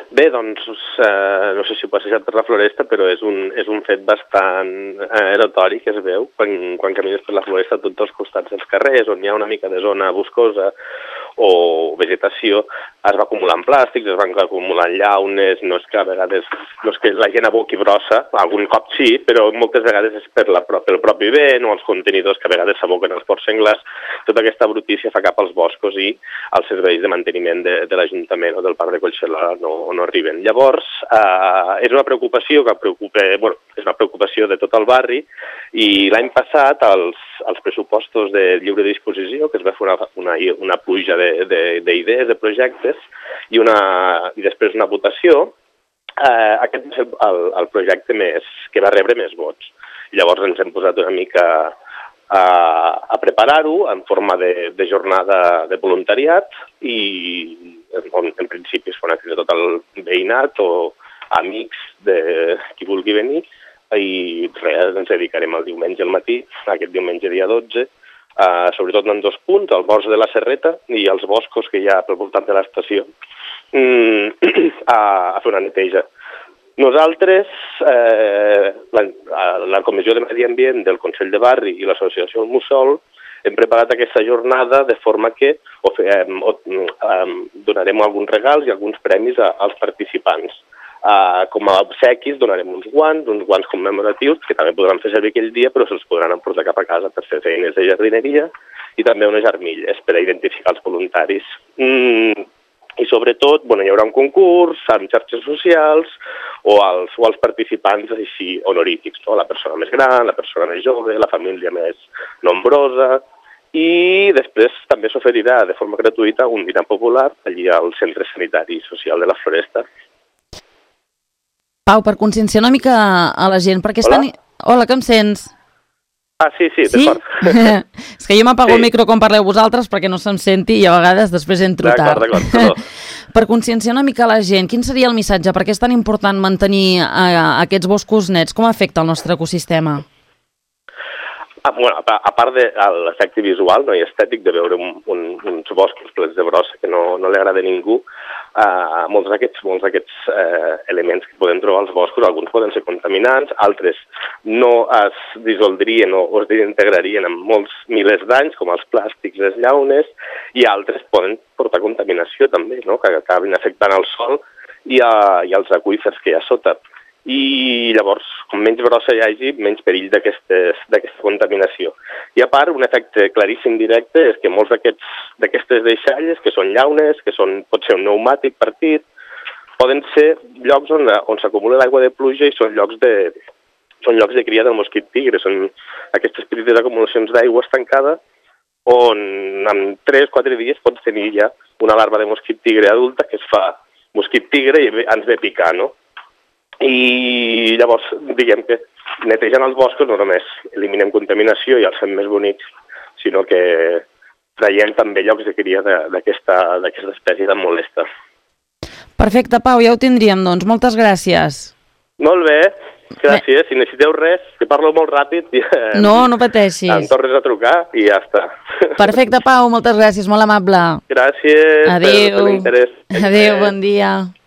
Bé, doncs, no sé si ho passejat per la floresta, però és un fet bastant notori que es veu quan camines per la floresta a tots els costats dels carrers, on hi ha una mica de zona boscosa o vegetació, es va acumulant plàstics, es van acumulant llaunes, no és que a vegades no és que la gent aboqui brossa, algun cop sí, però moltes vegades és pel propi vent o els contenidors que a vegades s'aboquen als ports senglars. Tota aquesta brutícia fa cap als boscos i als serveis de manteniment de l'Ajuntament o del Parc de Collserola no arriben. Llavors, és una preocupació és una preocupació de tot el barri i l'any passat els pressupostos de lliure disposició, que es va fer una pluja d'idees, de projectes, i després una votació, aquest va ser el projecte que va rebre més vots. Llavors ens hem posat una mica a preparar-ho en forma de jornada de voluntariat i en principi es fa una crida tot el veïnat o amics de qui vulgui venir i res, ens dedicarem el diumenge al matí, aquest diumenge dia 12, sobretot en 2 punts, el bosc de la Serreta i els boscos que hi ha pel voltant de l'estació, a fer una neteja. Nosaltres, la Comissió de Medi Ambient del Consell de Barri i l'Associació El Mussol, hem preparat aquesta jornada de forma que donarem alguns regals i alguns premis als participants. Com a obsequis donarem uns guants commemoratius que també podran fer servir aquell dia, però se'ls podran emportar cap a casa per fer feines de jardineria i també unes armilles per a identificar els voluntaris. I sobretot hi haurà un concurs amb xarxes socials o als participants així honorífics, la persona més gran, la persona més jove, la família més nombrosa, i després també s'oferirà de forma gratuïta un dinar popular allí al Centre Sanitari i Social de la Floresta. Pau, per conscienciar una mica a la gent, perquè estan... Hola, que em sents? Sí, d'acord. És que jo m'apago el micro quan parleu vosaltres perquè no se'm senti i a vegades després entro tard. D'acord. Per conscienciar una mica a la gent, quin seria el missatge? Per què és tan important mantenir aquests boscos nets? Com afecta el nostre ecosistema? A part de l'efecte visual i estètic de veure uns boscos plens de brossa que no li agrada a ningú, molts d'aquests elements que podem trobar als boscos, alguns poden ser contaminants, altres no es dissoldrien o es desintegrarien en molts milers d'anys, com els plàstics, les llaunes, i altres poden portar contaminació també, que acabin afectant el sòl i els aqüífers que hi ha sota. I llavors, com menys brossa hi hagi, menys perill d'aquesta contaminació. I a part, un efecte claríssim directe és que molts d'aquestes deixalles, que són llaunes, que pot ser un pneumàtic partit, poden ser llocs on s'acumula l'aigua de pluja i són llocs de cria del mosquit tigre. Són aquestes petites acumulacions d'aigua estancada on en 3-4 dies pots tenir ja una larva de mosquit tigre adulta que es fa mosquit tigre i ens ve picar, no? I llavors, diguem que netejant els boscos no només eliminem contaminació i els fem més bonics, sinó que traiem també llocs de cria d'aquesta espècie tan molesta. Perfecte, Pau, ja ho tindríem, doncs. Moltes gràcies. Molt bé, gràcies. Si necessiteu res, que parlo molt ràpid, no pateixis. Em tornes a trucar i ja està. Perfecte, Pau, moltes gràcies, molt amable. Gràcies per l'interès. Adéu, bon dia.